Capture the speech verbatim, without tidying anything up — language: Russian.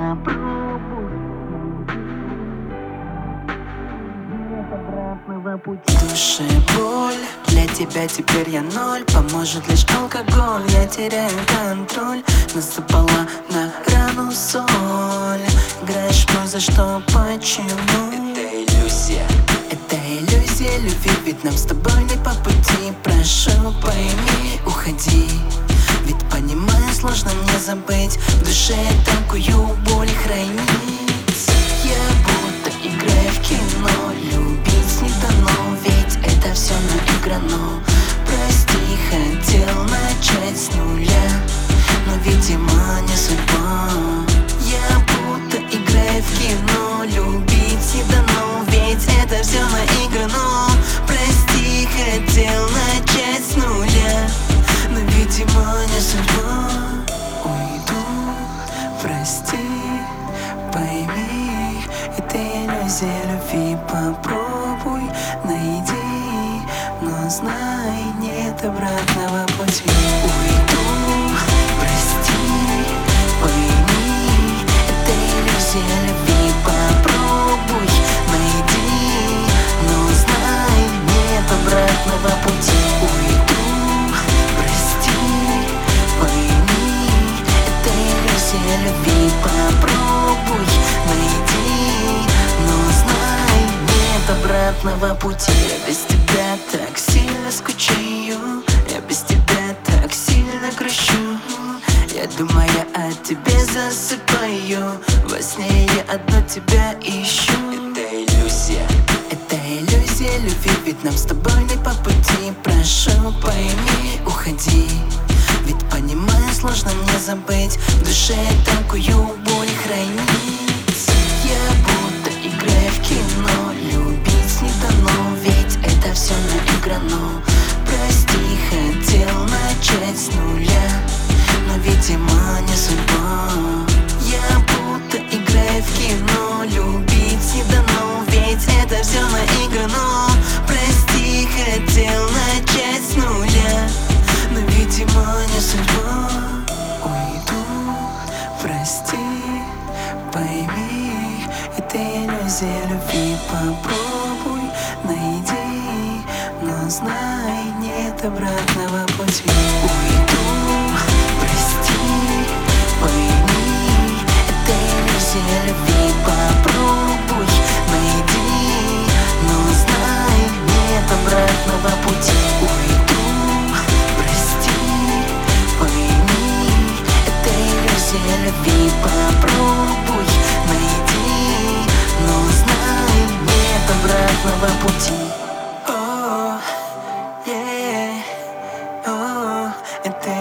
попробуй нет обратного пути. В душе боль, для тебя теперь я ноль. Поможет лишь алкоголь, я теряю контроль. Насыпала на рану соль. Играешь мной за что, почему? Это иллюзия. Это иллюзия любви, ведь нам с тобой не по пути. Прошу, пойми, уходи. Ведь понимаю, сложно мне забыть. В душе я танкую боль хранить. Я будто играю в кино. Любить не дано, ведь это все наиграно. Прости, хотел начать с нуля, но, видимо, не судьба. Я будто играю в кино. Любить не дано, ведь это все наиграно. Прости, хотел начать с нуля, но, видимо, не судьба. Уйду, прости, пойми, это иллюзия любви. Попробуй, найди, но знай, нет обратного пути. Уйду, прости, пойми, это иллюзия любви. Попробуй, найди, но знай, нет обратного пути. Уйду, прости, пойми, это иллюзия любви. Попробуй, найди, но знай, нет обратного пути. Я без тебя так сильно скучаю, я без тебя так сильно грущу. Я думаю о тебе засыпаю, во сне я одну тебя ищу. Это иллюзия. Это иллюзия любви, ведь нам с тобой не по пути. Прошу, пойми, уходи. Ведь понимаю, сложно мне забыть. В душе я танкую боль хранить. Я будто играю в кино. Любить не дано, ведь это все наиграно. Прости, хотел начать с нуля, но, видимо, не судьба. Я будто играю в кино. Любить не дано, ведь это все наиграно. Прости, хотел начать с нуля, но, видимо, не судьба. Уйду, прости, пойми, это иллюзия любви. Попробуй, найди, но знай, нет обратного пути. Уйду, прости, пойми, это иллюзия любви. Попробуй, найди, но знай, нет обратного пути. Уйду, прости, пойми, это иллюзия любви. Попробуй, найди, но знай, нет обратного пути. О, yeah, о, это